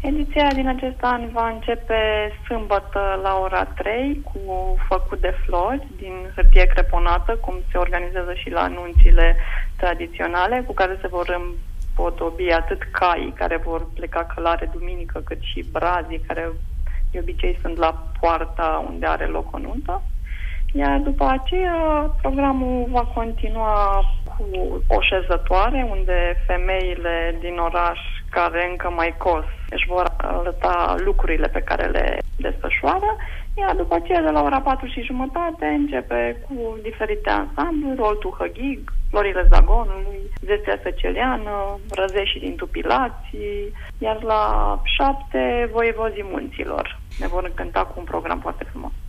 Ediția din acest an va începe sâmbătă la ora 3 cu făcut de flori din hârtie creponată, cum se organizează și la anunțile tradiționale, cu care se vor împodobi atât caii care vor pleca călare duminică, cât și brazii care de obicei sunt la poarta unde are loc o nuntă. Iar după aceea programul va continua cu o șezătoare unde femeile din oraș care încă mai cos își vor arăta lucrurile pe care le desfășoară, iar după aceea de la ora 4:30 începe cu diferite ansambluri, Roltu Hăghig, Florile Zagonului, Zețea Săceleană, Răzeșii din Tupilații, iar la 7 Voievozii Munților. Ne vor încânta cu un program foarte frumos.